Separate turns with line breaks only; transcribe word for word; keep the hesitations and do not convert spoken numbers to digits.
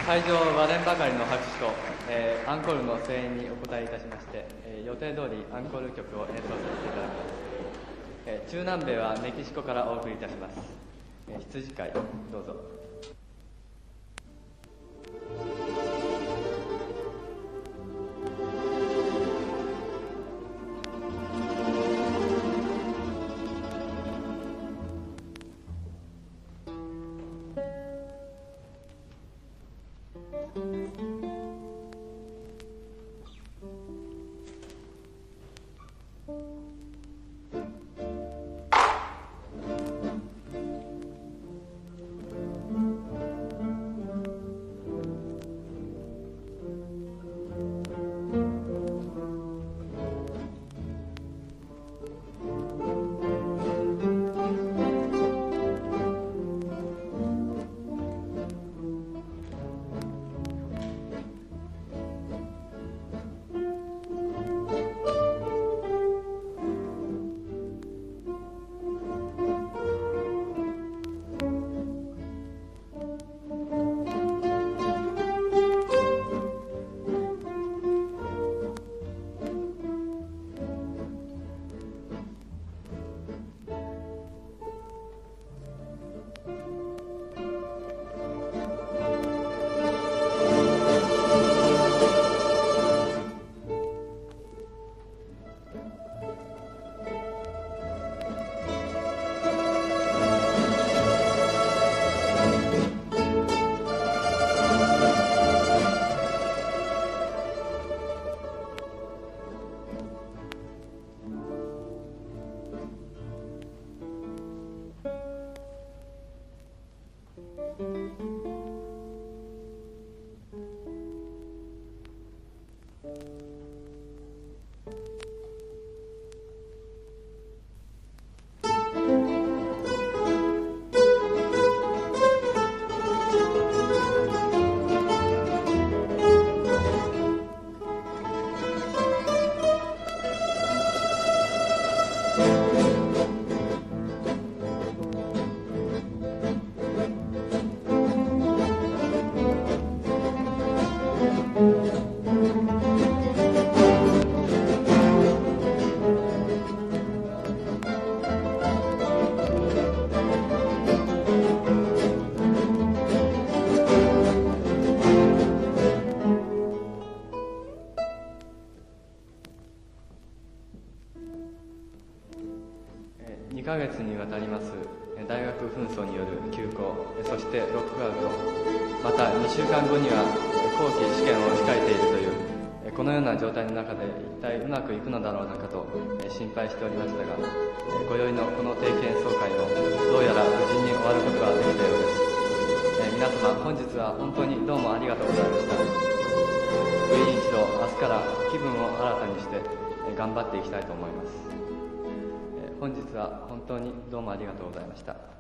会場割れんばかりの拍手と、えー、アンコールの声援にお応えいたしまして、えー、予定通りアンコール曲を演奏させていただきます。えー、中南米はメキシコからお送りいたします。えー、羊飼いどうぞ。にかげつにわたります大学紛争による休校、そしてロックアウト、またにしゅうかんごには後期試験を控えているというこのような状態の中で一体うまくいくのだろうなかと心配しておりましたが、今宵のこの定期演奏会もどうやら無事に終わることができたようです。皆様本日は本当にどうもありがとうございました。部員一同明日から気分を新たにして頑張っていきたいと思います。本日は本当にどうもありがとうございました。